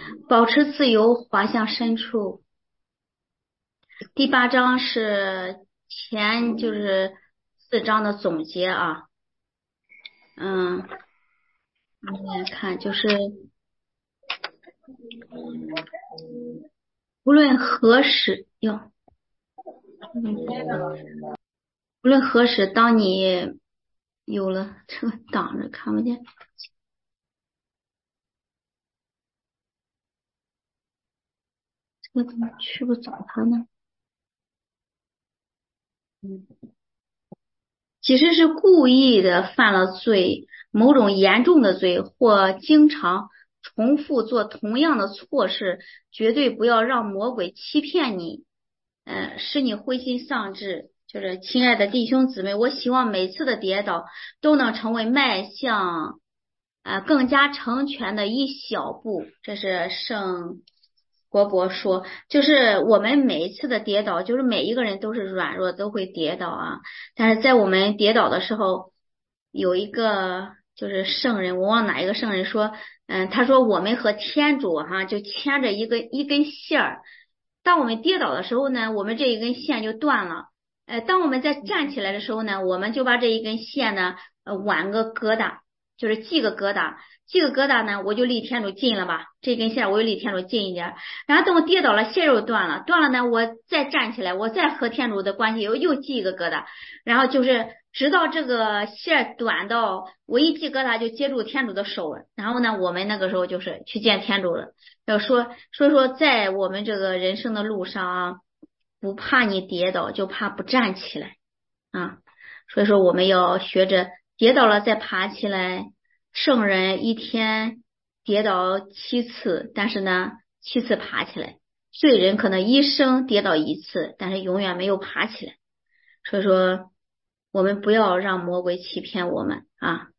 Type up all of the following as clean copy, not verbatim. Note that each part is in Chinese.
保持自由，滑向深处。第八章是就是4章的总结啊。嗯，我们来看，就是无论何时，无论何时，当你有了这个挡着看不见，这个怎么去不走它呢？即使是故意的犯了罪，某种严重的罪，或经常重复做同样的错事，绝对不要让魔鬼欺骗你，使你灰心丧志。就是亲爱的弟兄姊妹，我希望每次的跌倒都能成为迈向更加成全的一小步。这是圣国博说，就是我们每一次的跌倒，就是每一个人都是软弱，都会跌倒啊。但是在我们跌倒的时候，有一个就是圣人，我忘哪一个圣人说，他说我们和天主就牵着一根线儿，当我们跌倒的时候呢，我们这一根线就断了。当我们再站起来的时候呢，我们就把这一根线呢，挽个疙瘩，就是系个疙瘩，系个疙瘩呢，我就离天主近了吧，这根线我就离天主近一点。然后等我跌倒了，线又断了，断了呢，我再站起来，我再和天主的关系又系一个疙瘩，然后就是直到这个线短到我一系疙瘩就接住天主的手了，然后呢，我们那个时候就是去见天主了。要说在我们这个人生的路上啊，不怕你跌倒，就怕不站起来啊。所以说我们要学着跌倒了再爬起来。圣人一天跌倒7次，但是呢7次爬起来。罪人可能一生跌倒1次，但是永远没有爬起来。所以说我们不要让魔鬼欺骗我们啊。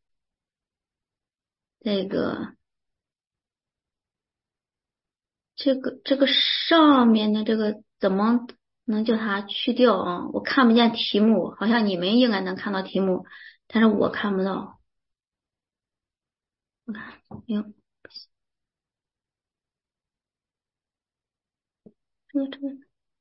这个上面的这个怎么能叫它去掉啊？我看不见题目，好像你们应该能看到题目，但是我看不到。我看，哟，这个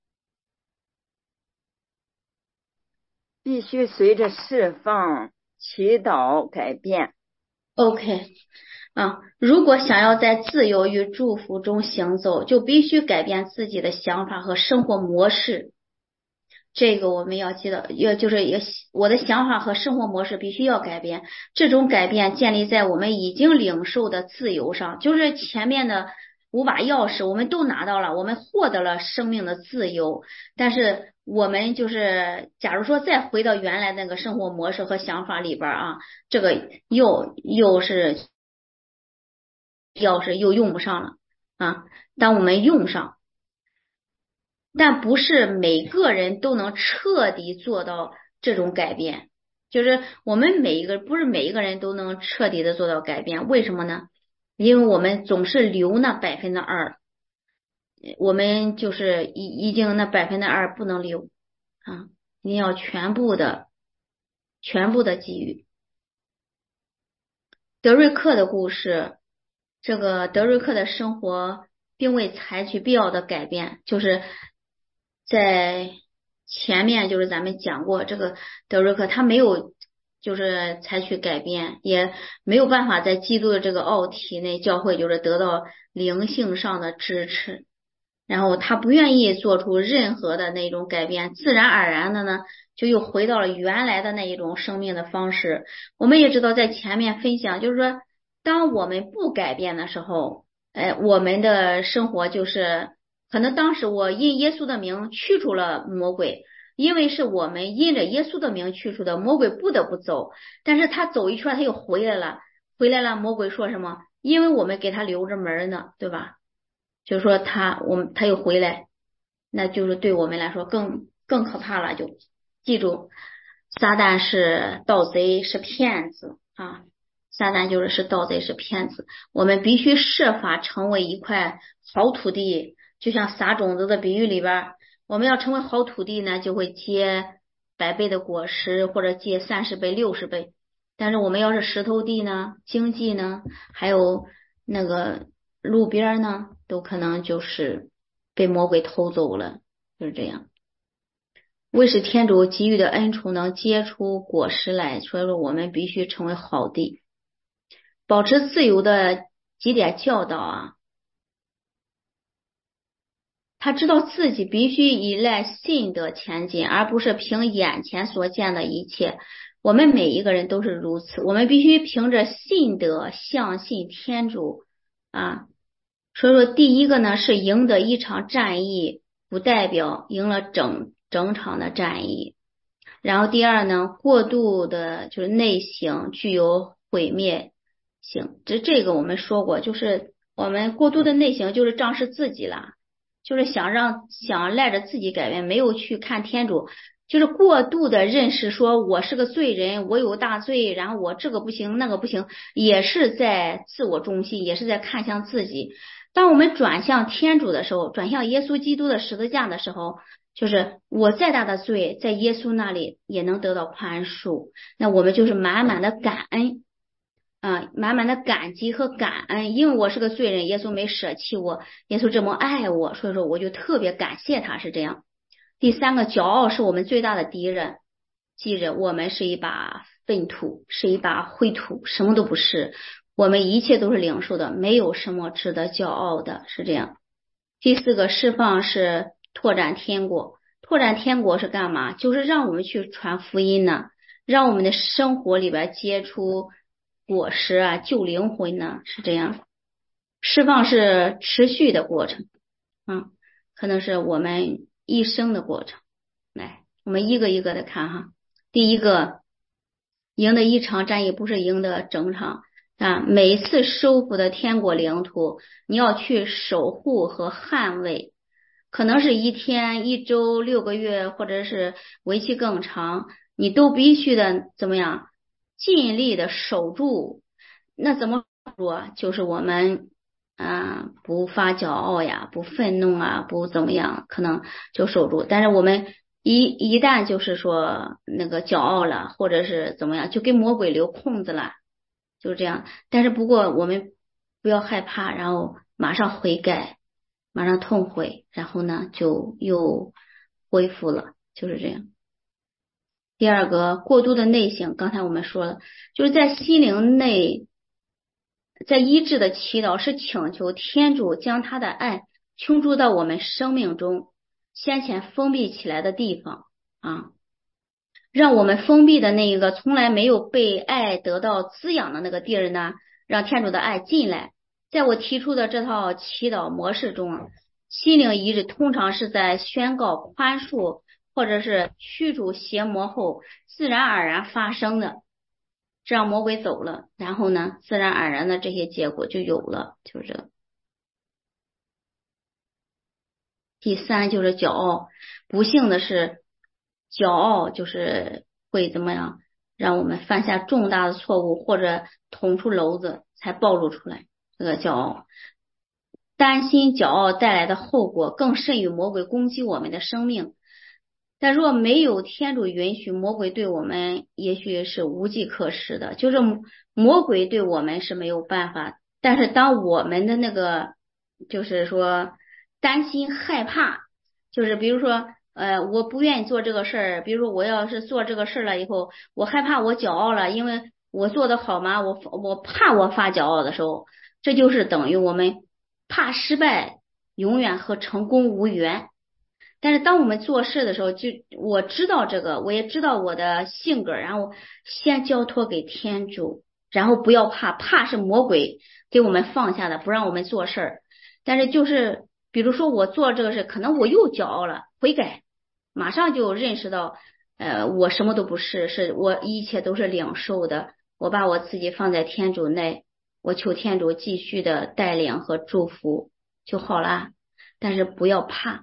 必须随着释放、祈祷改变。 ，OK。如果想要在自由与祝福中行走，就必须改变自己的想法和生活模式。这个我们要记得，我的想法和生活模式必须要改变。这种改变建立在我们已经领受的自由上，就是前面的5把钥匙我们都拿到了，我们获得了生命的自由。但是我们就是假如说再回到原来那个生活模式和想法里边啊，这个又是钥匙又用不上了啊。当我们用上。但不是每个人都能彻底做到这种改变，就是我们不是每一个人都能彻底的做到改变，为什么呢？因为我们总是留那2%，我们就是已经那2%不能留啊，你要全部的给予。德瑞克的故事，这个德瑞克的生活并未采取必要的改变，就是在前面就是咱们讲过，这个德瑞克他没有就是采取改变，也没有办法在基督的这个奥体内教会就是得到灵性上的支持，然后他不愿意做出任何的那种改变，自然而然的呢就又回到了原来的那一种生命的方式。我们也知道，在前面分享，就是说，当我们不改变的时候，我们的生活就是可能当时我因耶稣的名驱除了魔鬼，因为是我们因着耶稣的名驱除的，魔鬼不得不走，但是他走一圈他又回来了，魔鬼说什么？因为我们给他留着门呢，对吧？就是说他又回来，那就是对我们来说更可怕了。就记住，撒旦是盗贼，是骗子啊！撒旦是盗贼，是骗子。我们必须设法成为一块好土地，就像撒种子的比喻里边，我们要成为好土地呢，就会结100倍的果实，或者结30倍、60倍。但是我们要是石头地呢，经济呢，还有那个路边呢，都可能就是被魔鬼偷走了，就是这样。为使天主给予的恩宠能结出果实来，所以说我们必须成为好的。保持自由的几点教导啊，他知道自己必须依赖信德前进，而不是凭眼前所见的一切。我们每一个人都是如此，我们必须凭着信德相信天主啊。所以说，第一个呢是赢得一场战役，不代表赢了整场的战役。然后第二呢，过度的就是内省具有毁灭性，这个我们说过，就是我们过度的内省就是仗势自己了，就是想赖着自己改变，没有去看天主，就是过度的认识说我是个罪人，我有大罪，然后我这个不行那个不行，也是在自我中心，也是在看向自己。当我们转向天主的时候，转向耶稣基督的十字架的时候，就是我再大的罪，在耶稣那里也能得到宽恕。那我们就是满满的感恩满满的感激和感恩，因为我是个罪人，耶稣没舍弃我，耶稣这么爱我，所以说我就特别感谢他，是这样。第三个，骄傲是我们最大的敌人。记着，我们是一把粪土，是一把灰土，什么都不是。我们一切都是领受的，没有什么值得骄傲的，是这样。第四个，释放是拓展天国。拓展天国是干嘛？就是让我们去传福音呢，让我们的生活里边结出果实啊，救灵魂呢，是这样。释放是持续的过程可能是我们一生的过程。来，我们一个一个的看哈。第一个，赢得一场战役不是赢得整场每一次收复的天国领土，你要去守护和捍卫，可能是一天、一周、6个月，或者是为期更长，你都必须的怎么样，尽力的守住。那怎么说？就是我们不发骄傲呀，不愤怒啊，不怎么样，可能就守住。但是我们一旦就是说那个骄傲了，或者是怎么样，就给魔鬼留空子了。就是这样，但是不过我们不要害怕，然后马上悔改，马上痛悔，然后呢就又恢复了，就是这样。第二个，过度的内省，刚才我们说了，就是在心灵内，在医治的祈祷是请求天主将他的爱倾注到我们生命中先前封闭起来的地方让我们封闭的那一个从来没有被爱得到滋养的那个地儿呢，让天主的爱进来。在我提出的这套祈祷模式中心灵医治通常是在宣告宽恕或者是驱逐邪魔后自然而然发生的，这样魔鬼走了，然后呢，自然而然的这些结果就有了，就是这。第三就是骄傲，不幸的是，骄傲就是会怎么样，让我们犯下重大的错误，或者捅出篓子才暴露出来。这个骄傲，担心骄傲带来的后果，更甚于魔鬼攻击我们的生命。但若没有天主允许，魔鬼对我们也许是无计可施的，就是魔鬼对我们是没有办法。但是当我们的那个就是说担心害怕，就是比如说我不愿意做这个事儿，比如说我要是做这个事儿了以后，我害怕我骄傲了，因为我做的好吗？我怕我发骄傲的时候，这就是等于我们怕失败，永远和成功无缘。但是当我们做事的时候，就我知道这个，我也知道我的性格，然后先交托给天主，然后不要怕，怕是魔鬼给我们放下的，不让我们做事儿。但是就是比如说我做这个事，可能我又骄傲了，悔改，马上就认识到，我什么都不是，是我一切都是领受的，我把我自己放在天主内，我求天主继续的带领和祝福就好了。但是不要怕。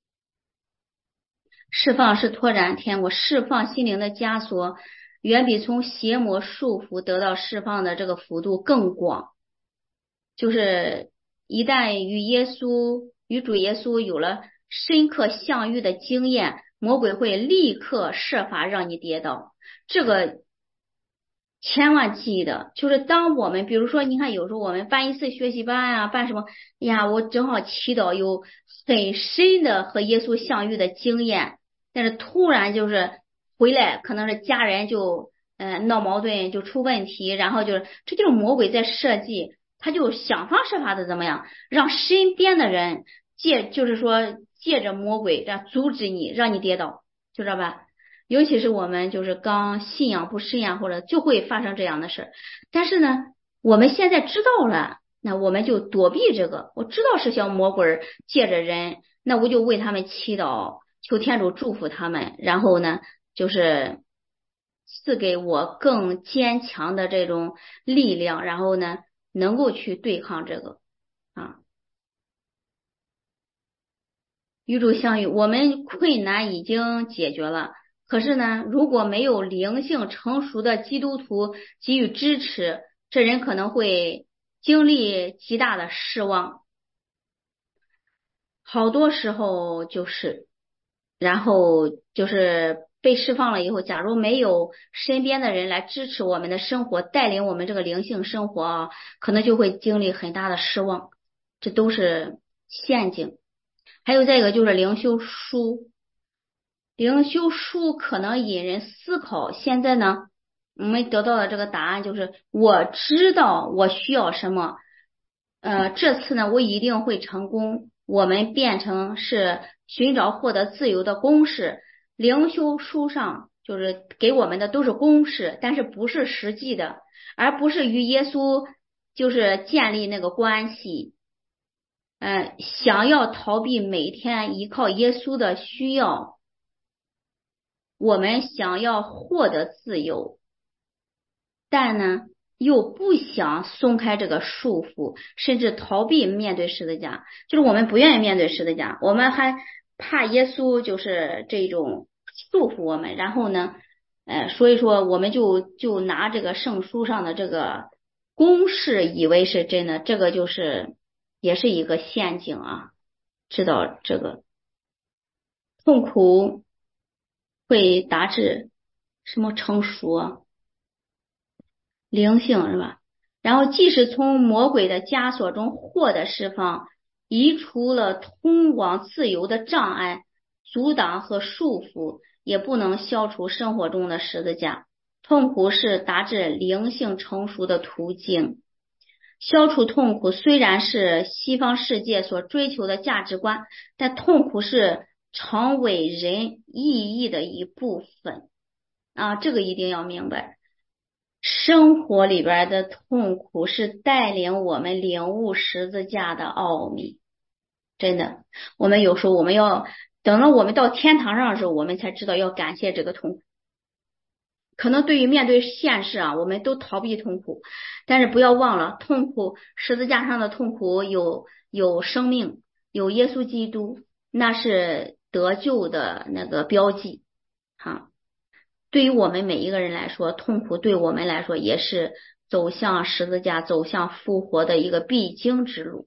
释放是拓展天国，释放心灵的枷锁，远比从邪魔束缚得到释放的这个幅度更广。就是一旦与主耶稣有了深刻相遇的经验，魔鬼会立刻设法让你跌倒。这个千万记得，就是当我们比如说，你看有时候我们办一次学习班啊，办什么呀，我正好祈祷有很深的和耶稣相遇的经验，但是突然就是回来，可能是家人就闹矛盾，就出问题，然后就是这就是魔鬼在设计，他就想方设法的怎么样，让身边的人就是说借着魔鬼让阻止你，让你跌倒，就知道吧？尤其是我们就是刚信仰不深呀，或者就会发生这样的事儿。但是呢，我们现在知道了，那我们就躲避这个。我知道是小魔鬼借着人，那我就为他们祈祷，求天主祝福他们。然后呢，就是赐给我更坚强的这种力量，然后呢，能够去对抗这个啊。与主相遇，我们困难已经解决了。可是呢，如果没有灵性成熟的基督徒给予支持，这人可能会经历极大的失望。好多时候就是，然后就是被释放了以后，假如没有身边的人来支持我们的生活，带领我们这个灵性生活啊，可能就会经历很大的失望。这都是陷阱。还有再一个就是灵修书，灵修书可能引人思考。现在呢，我们得到的这个答案就是，我知道我需要什么，这次呢，我一定会成功。我们变成是寻找获得自由的公式。灵修书上就是给我们的都是公式，但是不是实际的，而不是与耶稣就是建立那个关系。想要逃避每天依靠耶稣的需要，我们想要获得自由，但呢又不想松开这个束缚，甚至逃避面对十字架，就是我们不愿意面对十字架，我们还怕耶稣就是这种束缚我们，然后呢，所以说我们就拿这个圣书上的这个公式以为是真的，这个就是也是一个陷阱啊。知道这个痛苦会达至什么成熟啊？灵性是吧？然后即使从魔鬼的枷锁中获得释放，移除了通往自由的障碍、阻挡和束缚，也不能消除生活中的十字架。痛苦是达至灵性成熟的途径。消除痛苦虽然是西方世界所追求的价值观，但痛苦是成为人意义的一部分啊，这个一定要明白。生活里边的痛苦是带领我们领悟十字架的奥秘，真的。我们有时候我们要等到我们到天堂上的时候，我们才知道要感谢这个痛苦。可能对于面对现实啊，我们都逃避痛苦，但是不要忘了，痛苦十字架上的痛苦有生命，有耶稣基督，那是得救的那个标记。哈，对于我们每一个人来说，痛苦对我们来说也是走向十字架、走向复活的一个必经之路。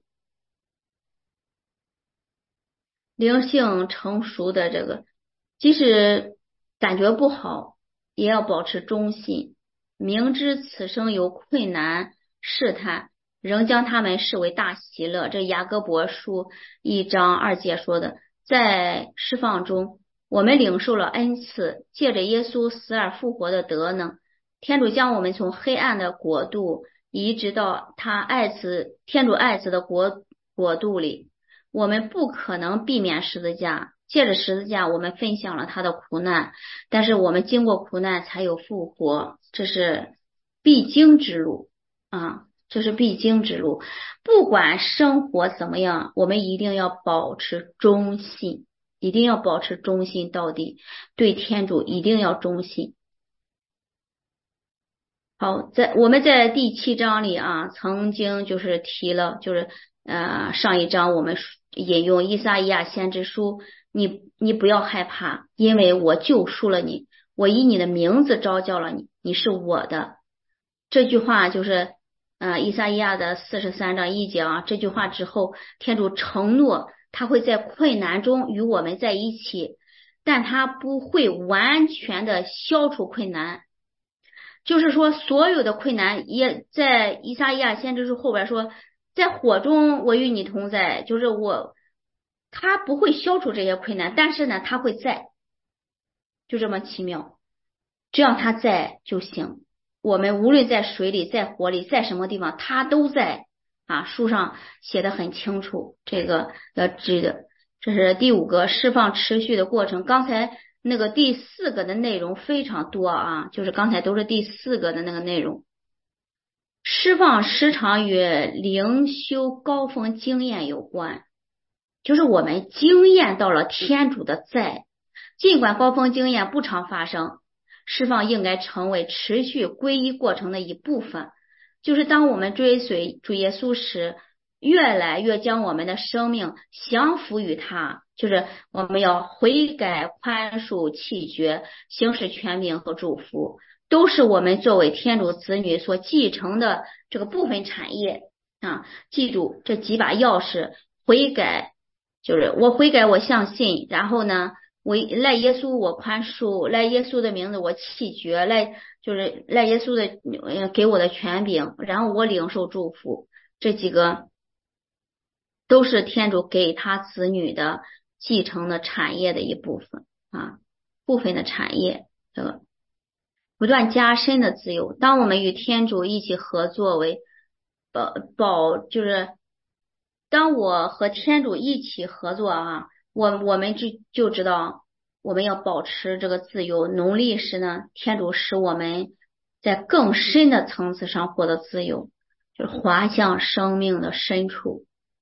灵性成熟的这个，即使感觉不好，也要保持忠心，明知此生有困难试探，仍将他们视为大喜乐。这雅各伯书1章2节说的，在释放中，我们领受了恩赐，借着耶稣死而复活的德能，天主将我们从黑暗的国度移植到天主爱子的国度里。我们不可能避免十字架，借着十字架，我们分享了他的苦难，但是我们经过苦难才有复活，这是必经之路啊，这是必经之路。不管生活怎么样，我们一定要保持忠心，一定要保持忠心到底，对天主一定要忠心。好，我们在第7章里啊，曾经就是提了，就是上一章我们引用以赛亚先知书，你不要害怕，因为我救赎了你，我以你的名字召叫了你，你是我的。这句话就是以赛亚的43章1节啊，这句话之后，天主承诺他会在困难中与我们在一起，但他不会完全的消除困难。 就是说所有的困难也在以赛亚先知书后边说，在火中我与你同在，就是他不会消除这些困难，但是呢，他会在，就这么奇妙，只要他在就行。我们无论在水里，在火里，在什么地方，他都在啊。书上写的很清楚，这个要知的。这是第五个释放持续的过程。刚才那个第四个的内容非常多啊，就是刚才都是第四个的那个内容。释放时常与灵修高峰经验有关，就是我们经验到了天主的在，尽管高峰经验不常发生，释放应该成为持续皈依过程的一部分。就是当我们追随主耶稣时，越来越将我们的生命降服于他，就是我们要悔改、宽恕、弃绝、行使权柄和祝福，都是我们作为天主子女所继承的这个部分产业啊。记住这几把钥匙：悔改，就是我悔改，我相信，然后呢，我赖耶稣我宽恕，赖耶稣的名字我弃绝，就是赖耶稣的给我的权柄，然后我领受祝福。这几个都是天主给他子女的继承的产业的一部分啊，部分的产业。这个不断加深的自由。当我们与天主一起合作为就是当我和天主一起合作啊，我们就知道我们要保持这个自由。努力时呢，天主使我们在更深的层次上获得自由，就是滑向生命的深处。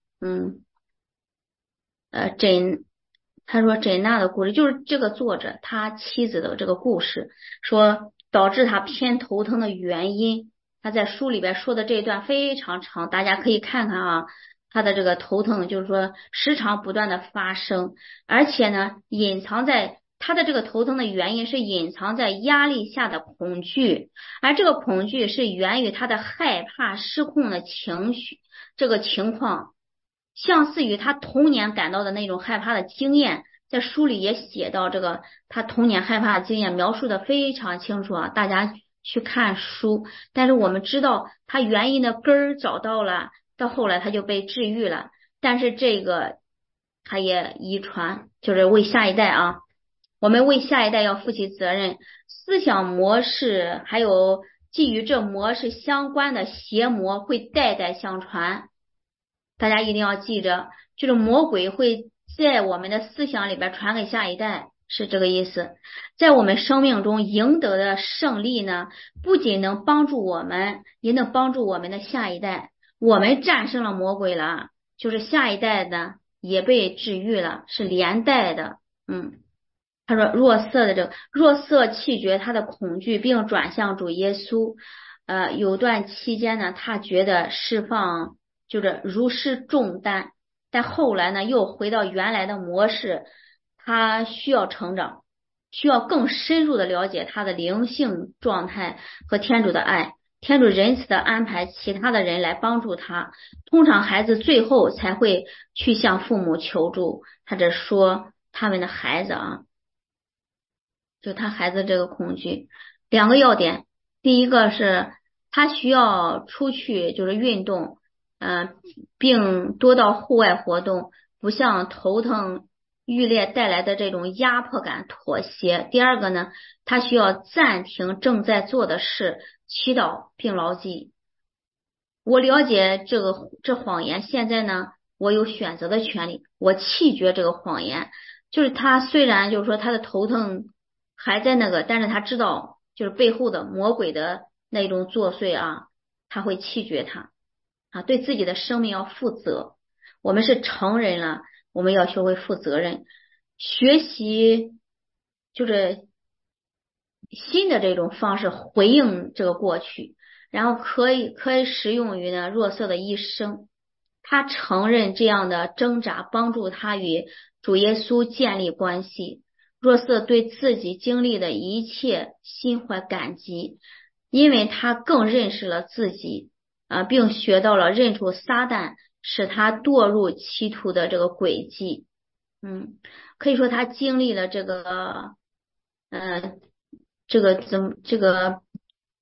他说珍娜的故事就是这个作者他妻子的这个故事，说导致他偏头疼的原因，他在书里边说的这一段非常长，大家可以看看啊。他的这个头疼就是说时常不断的发生，而且呢，隐藏在他的这个头疼的原因是隐藏在压力下的恐惧，而这个恐惧是源于他的害怕失控的情绪，这个情况相似于他童年感到的那种害怕的经验。在书里也写到这个他童年害怕的经验，描述的非常清楚啊，大家去看书。但是我们知道他原因的根儿找到了，到后来他就被治愈了，但是这个他也遗传，就是为下一代啊，我们为下一代要负起责任。思想模式还有基于这模式相关的邪魔会代代相传，大家一定要记着，就是魔鬼会在我们的思想里边传给下一代，是这个意思。在我们生命中赢得的胜利呢，不仅能帮助我们，也能帮助我们的下一代。我们战胜了魔鬼了，就是下一代呢也被治愈了，是连带的。他说若瑟弃绝他的恐惧，并转向主耶稣。有段期间呢，他觉得释放就是如释重担，但后来呢，又回到原来的模式。他需要成长，需要更深入的了解他的灵性状态和天主的爱。天主仁慈的安排其他的人来帮助他，通常孩子最后才会去向父母求助。他这说他们的孩子啊。就他孩子这个恐惧，两个要点。第一个是他需要出去就是运动，并多到户外活动，不向头疼欲裂带来的这种压迫感妥协。第二个呢，他需要暂停正在做的事，祈祷并牢记。我了解这谎言，现在呢，我有选择的权利，我弃绝这个谎言。就是他虽然就是说他的头疼还在那个，但是他知道就是背后的魔鬼的那种作祟啊，他会弃绝他啊，对自己的生命要负责。我们是成人了，我们要学会负责任，学习就是新的这种方式回应这个过去。然后可以适用于呢若瑟的一生。他承认这样的挣扎帮助他与主耶稣建立关系。若瑟对自己经历的一切心怀感激，因为他更认识了自己并学到了认出撒旦使他堕入歧途的这个轨迹。可以说他经历了这个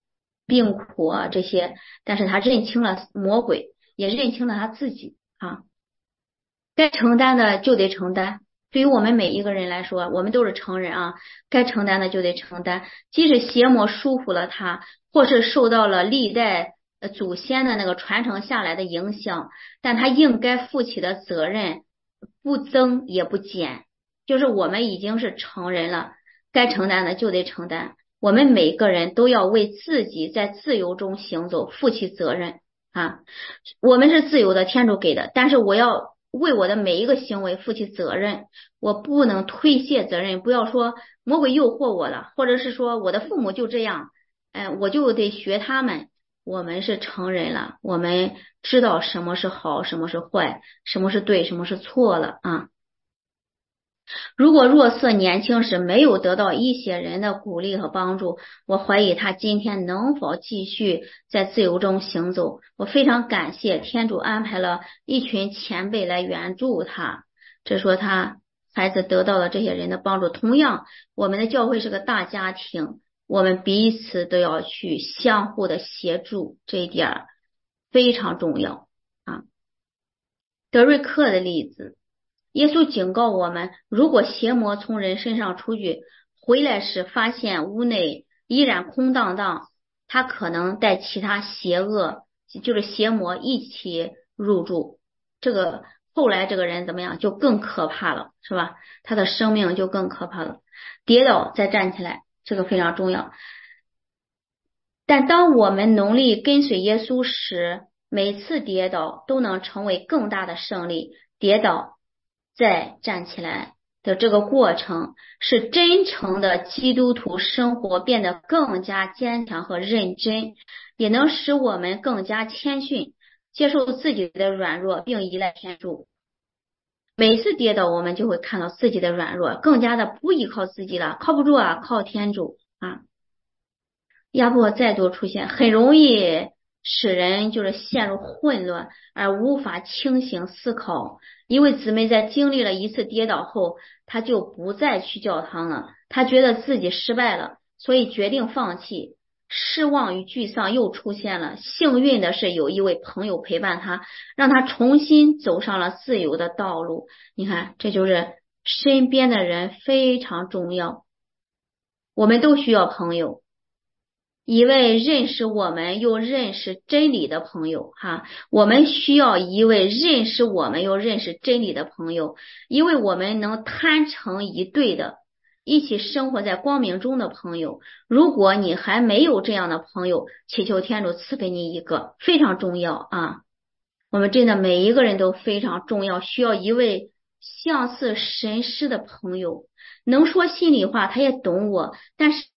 病苦啊这些，但是他认清了魔鬼，也认清了他自己啊，该承担的就得承担。对于我们每一个人来说，我们都是成人啊，该承担的就得承担。即使邪魔束缚了他，或是受到了历代祖先的那个传承下来的影响，但他应该负起的责任不增也不减。就是我们已经是成人了，该承担的就得承担。我们每个人都要为自己在自由中行走负起责任啊。我们是自由的，天主给的，但是我要为我的每一个行为负起责任，我不能推卸责任。不要说魔鬼诱惑我了，或者是说我的父母就这样，我就得学他们。我们是成人了，我们知道什么是好，什么是坏，什么是对，什么是错了啊。如果若瑟年轻时没有得到一些人的鼓励和帮助，我怀疑他今天能否继续在自由中行走。我非常感谢天主安排了一群前辈来援助他，这说他孩子得到了这些人的帮助。同样，我们的教会是个大家庭，我们彼此都要去相互的协助，这一点非常重要啊。德瑞克的例子，耶稣警告我们，如果邪魔从人身上出去，回来时发现屋内依然空荡荡，他可能带其他邪恶，就是邪魔一起入住。这个后来这个人怎么样，就更可怕了，是吧？他的生命就更可怕了。跌倒再站起来，这个非常重要。但当我们努力跟随耶稣时，每次跌倒都能成为更大的胜利。跌倒再站起来的这个过程，是真诚的基督徒生活变得更加坚强和认真，也能使我们更加谦逊，接受自己的软弱，并依赖天主。每次跌倒，我们就会看到自己的软弱，更加的不依靠自己了，靠不住啊，靠天主啊。压迫再度出现，很容易使人就是陷入混乱而无法清醒思考。一位姊妹在经历了一次跌倒后，她就不再去教堂了，她觉得自己失败了，所以决定放弃。失望与沮丧又出现了，幸运的是有一位朋友陪伴她，让她重新走上了自由的道路。你看，这就是身边的人非常重要，我们都需要朋友。一位认识我们又认识真理的朋友哈，我们需要一位认识我们又认识真理的朋友，一位我们能坦诚以对的一起生活在光明中的朋友。如果你还没有这样的朋友，祈求天主赐给你一个，非常重要啊。我们真的每一个人都非常重要，需要一位像似神师的朋友，能说心里话，他也懂我，但是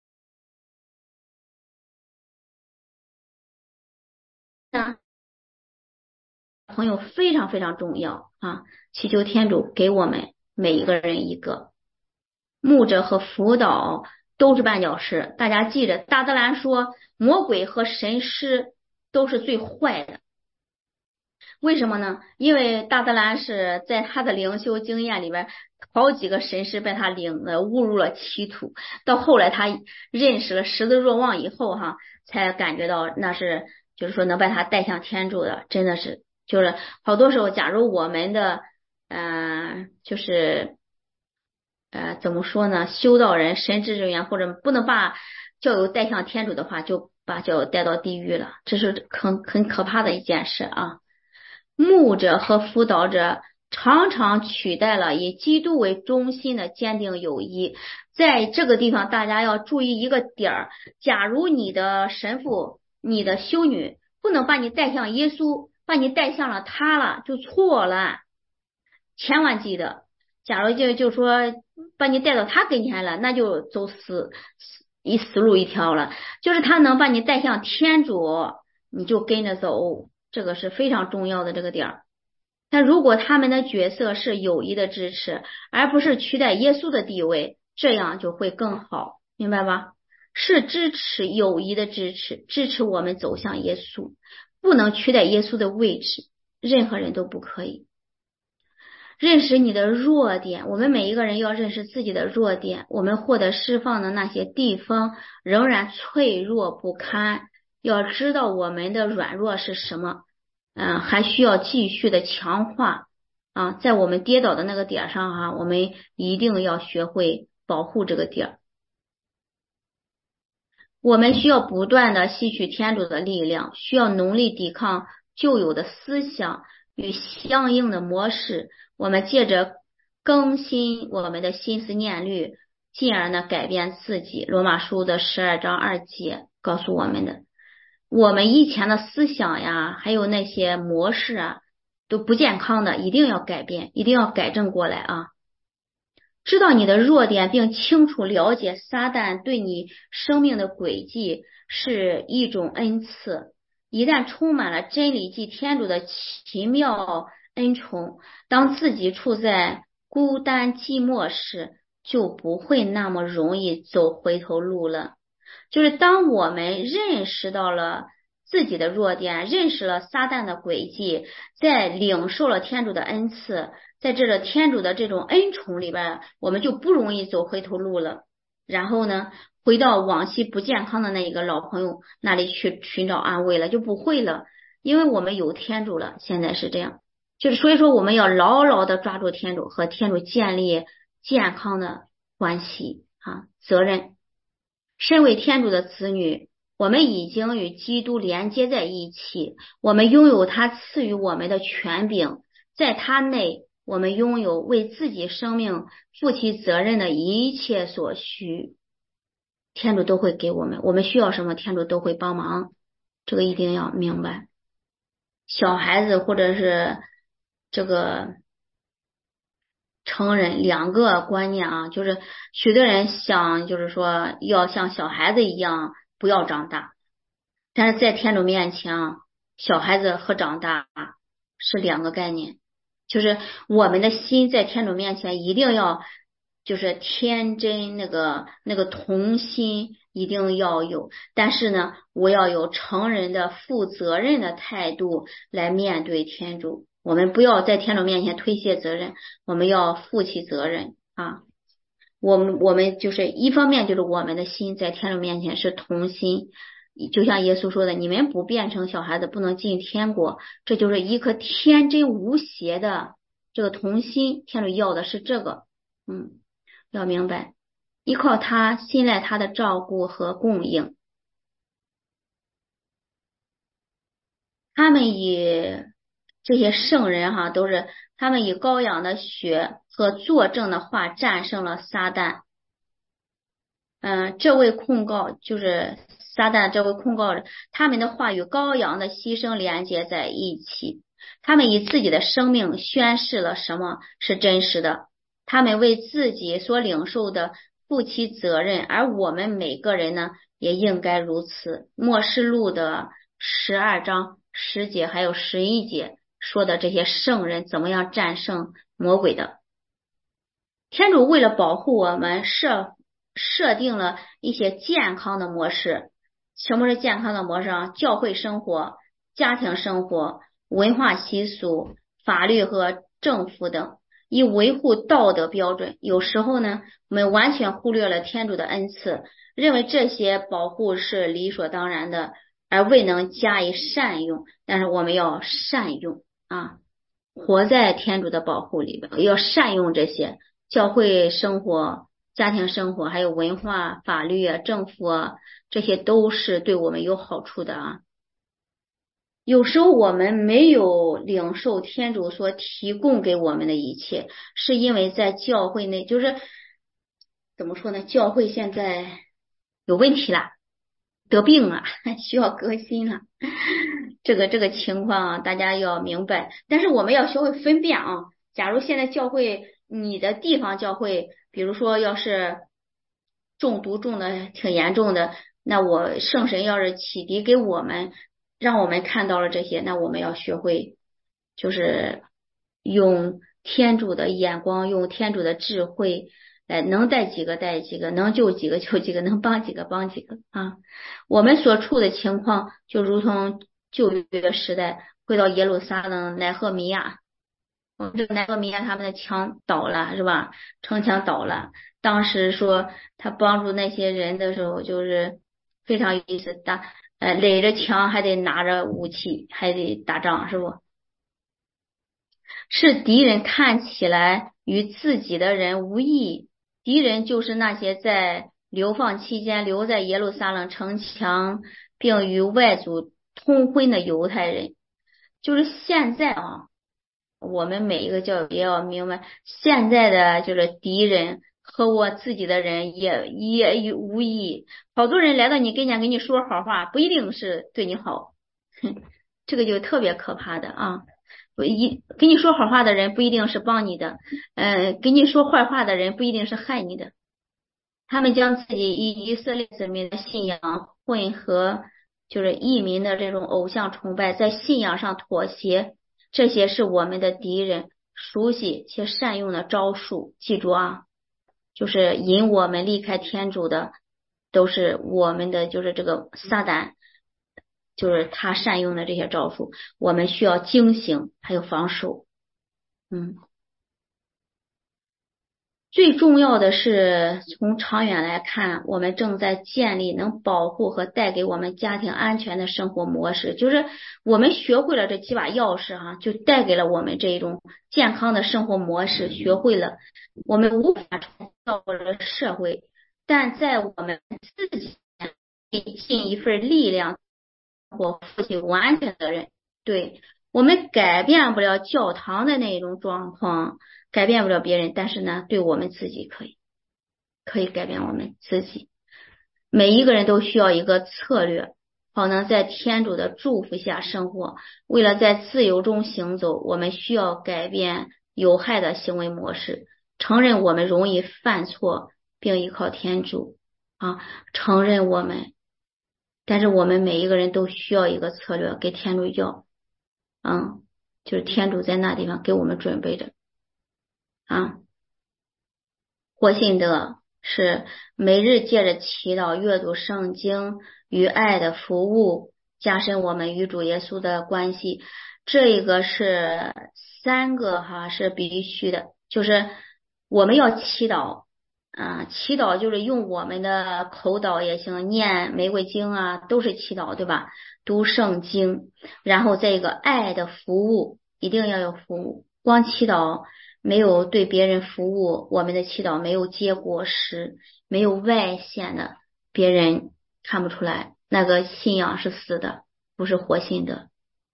朋友非常非常重要啊！祈求天主给我们每一个人一个牧者和辅导都是绊脚石。大家记着，大德兰说，魔鬼和神师都是最坏的。为什么呢？因为大德兰是在他的灵修经验里边，好几个神师被他误入了歧途。到后来他认识了十字若望以后哈，才感觉到那是就是说能把他带向天主的，真的是就是好多时候，假如我们的就是怎么说呢，修道人、神职人员或者不能把教友带向天主的话，就把教友带到地狱了，这是很可怕的一件事啊。牧者和辅导者常常取代了以基督为中心的坚定友谊。在这个地方，大家要注意一个点儿：假如你的神父、你的修女不能把你带向耶稣，把你带向了他了，就错了。千万记得，假如就说把你带到他跟前了，那就走死路一条了。就是他能把你带向天主，你就跟着走。这个是非常重要的这个点儿。但如果他们的角色是友谊的支持，而不是取代耶稣的地位，这样就会更好，明白吧？是支持友谊的支持，支持我们走向耶稣，不能取代耶稣的位置，任何人都不可以。认识你的弱点，我们每一个人要认识自己的弱点，我们获得释放的那些地方仍然脆弱不堪， 要知道我们的软弱是什么，还需要继续的强化啊，在我们跌倒的那个点上哈，我们一定要学会保护这个点。我们需要不断的吸取天主的力量，需要努力抵抗旧有的思想与相应的模式。我们借着更新我们的心思念虑，进而呢改变自己。罗马书的12章2节告诉我们的，我们以前的思想呀，还有那些模式啊，都不健康的，一定要改变，一定要改正过来啊。知道你的弱点，并清楚了解撒旦对你生命的轨迹是一种恩赐。一旦充满了真理即天主的奇妙恩宠，当自己处在孤单寂寞时，就不会那么容易走回头路了。就是当我们认识到了自己的弱点，认识了撒旦的轨迹，在领受了天主的恩赐，在这个天主的这种恩宠里边，我们就不容易走回头路了。然后呢，回到往昔不健康的那一个老朋友那里去寻找安慰了，就不会了，因为我们有天主了。现在是这样，就是所以说我们要牢牢的抓住天主，和天主建立健康的关系啊，责任。身为天主的子女，我们已经与基督连接在一起，我们拥有他赐予我们的权柄，在他内我们拥有为自己生命负起责任的一切所需，天主都会给我们，我们需要什么天主都会帮忙，这个一定要明白。小孩子或者是这个成人两个观念啊，就是许多人想就是说要像小孩子一样不要长大，但是在天主面前啊，小孩子和长大是两个概念。就是我们的心在天主面前一定要就是天真，那个童心一定要有，但是呢我要有成人的负责任的态度来面对天主，我们不要在天主面前推卸责任，我们要负起责任啊。我们就是一方面就是我们的心在天主面前是童心，就像耶稣说的，你们不变成小孩子不能进天国，这就是一颗天真无邪的这个童心，天主要的是这个，要明白，依靠他，信赖他的照顾和供应。他们以这些圣人哈，都是他们以羔羊的血和作证的话战胜了撒旦。这位控告就是撒旦，这位控告他们的话与羔羊的牺牲连接在一起，他们以自己的生命宣示了什么是真实的，他们为自己所领受的负起责任，而我们每个人呢也应该如此。默示录的12章10节还有11节说的这些圣人怎么样战胜魔鬼的。天主为了保护我们设定了一些健康的模式。什么是健康的模式啊？教会生活、家庭生活、文化习俗、法律和政府等，以维护道德标准。有时候呢，我们完全忽略了天主的恩赐，认为这些保护是理所当然的，而未能加以善用。但是我们要善用啊，活在天主的保护里边，要善用这些教会生活、家庭生活，还有文化、法律啊、政府啊，这些都是对我们有好处的啊。有时候我们没有领受天主所提供给我们的一切，是因为在教会内，就是怎么说呢？教会现在有问题了，得病了，需要革新了。这个情况啊，大家要明白。但是我们要学会分辨啊。假如现在教会，你的地方教会，比如说要是中毒中的挺严重的，那我圣神要是启迪给我们，让我们看到了这些，那我们要学会就是用天主的眼光，用天主的智慧来，能带几个带几个，能救几个救几个，能帮几个帮几个啊。我们所处的情况就如同旧约时代回到耶路撒冷乃赫米亚，这个乃赫米亚他们的墙倒了是吧？城墙倒了，当时说他帮助那些人的时候就是非常有意思。 垒着枪，还得拿着武器，还得打仗，是不？是敌人看起来与自己的人无异，敌人就是那些在流放期间留在耶路撒冷城墙，并与外族通婚的犹太人。就是现在啊，我们每一个教友也要明白，现在的就是敌人和我自己的人也无异。好多人来到你跟前跟你说好话，不一定是对你好，这个就特别可怕的啊。跟你说好话的人不一定是帮你的，跟你说坏话的人不一定是害你的。他们将自己以色列子民的信仰混合，就是异民的这种偶像崇拜，在信仰上妥协，这些是我们的敌人熟悉且善用的招数。记住啊，就是引我们离开天主的，都是我们的，就是这个撒旦，就是他善用的这些招数，我们需要警醒，还有防守。最重要的是，从长远来看，我们正在建立能保护和带给我们家庭安全的生活模式。就是我们学会了这几把钥匙，就带给了我们这种健康的生活模式。学会了，我们无法创造这个社会，但在我们自己尽一份力量，或负起完全责任。对，我们改变不了教堂的那种状况。改变不了别人，但是呢，对我们自己可以改变我们自己。每一个人都需要一个策略，好能在天主的祝福下生活。为了在自由中行走，我们需要改变有害的行为模式，承认我们容易犯错，并依靠天主承认我们，但是我们每一个人都需要一个策略，给天主要，就是天主在那地方给我们准备着。获信德是每日借着祈祷、阅读圣经与爱的服务，加深我们与主耶稣的关系。这个是三个是必须的，就是我们要祈祷祈祷就是用我们的口祷也行，念玫瑰经都是祈祷，对吧？读圣经，然后这个爱的服务一定要有服务，光祈祷没有对别人服务，我们的祈祷没有结果实，没有外显的，别人看不出来，那个信仰是死的，不是活信的。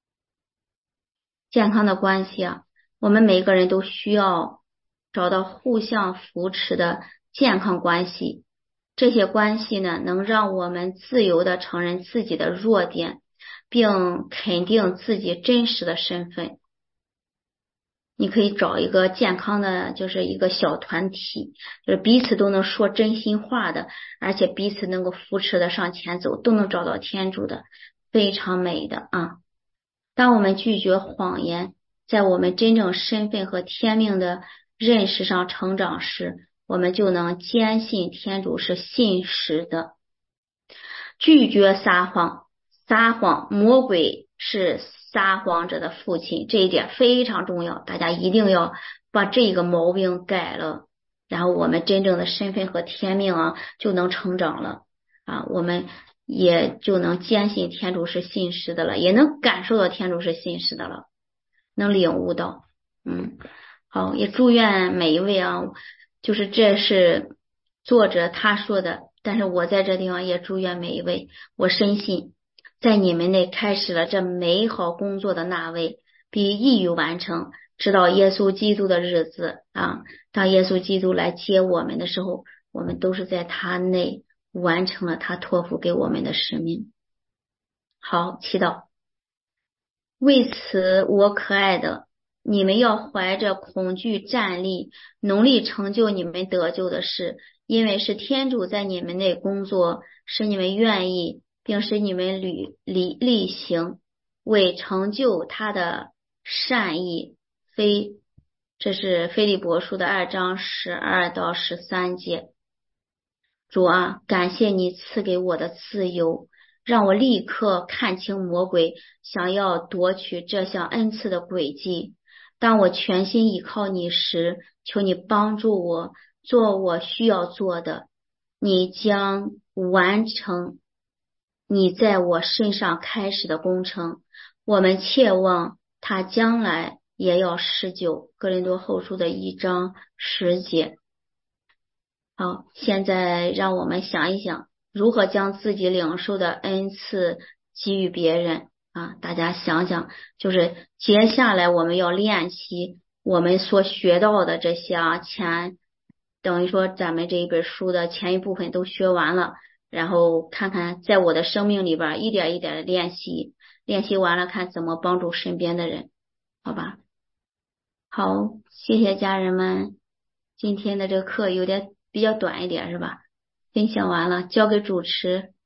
健康的关系我们每个人都需要找到互相扶持的健康关系。这些关系呢，能让我们自由地承认自己的弱点，并肯定自己真实的身份。你可以找一个健康的，就是一个小团体，就是彼此都能说真心话的，而且彼此能够扶持的上前走，都能找到天主的，非常美的当我们拒绝谎言，在我们真正身份和天命的认识上成长时，我们就能坚信天主是信实的。拒绝撒谎，魔鬼是撒谎者的父亲，这一点非常重要，大家一定要把这个毛病改了，然后我们真正的身份和天命就能成长了我们也就能坚信天主是信实的了，也能感受到天主是信实的了，能领悟到。好，也祝愿每一位就是这是作者他说的，但是我在这地方也祝愿每一位，我深信在你们内开始了这美好工作的那位必易于完成，直到耶稣基督的日子当耶稣基督来接我们的时候，我们都是在他内完成了他托付给我们的使命。好，祈祷。为此，我可爱的，你们要怀着恐惧站立，努力成就你们得救的事，因为是天主在你们内工作，使你们愿意，并使你们力行，为成就他的善意。这是腓立伯书的2章12到13节。主感谢你赐给我的自由，让我立刻看清魔鬼想要夺取这项恩赐的诡计。当我全心倚靠你时，求你帮助我做我需要做的。你将完成你在我身上开始的工程，我们切望他将来也要施救。哥林多后书的1章10节。好，现在让我们想一想，如何将自己领受的恩赐给予别人啊？大家想想，就是接下来我们要练习我们所学到的这些等于说咱们这一本书的前一部分都学完了，然后看看在我的生命里边一点一点的练习，练习完了看怎么帮助身边的人，好吧？好，谢谢家人们，今天的这个课比较短一点是吧？分享完了，交给主持。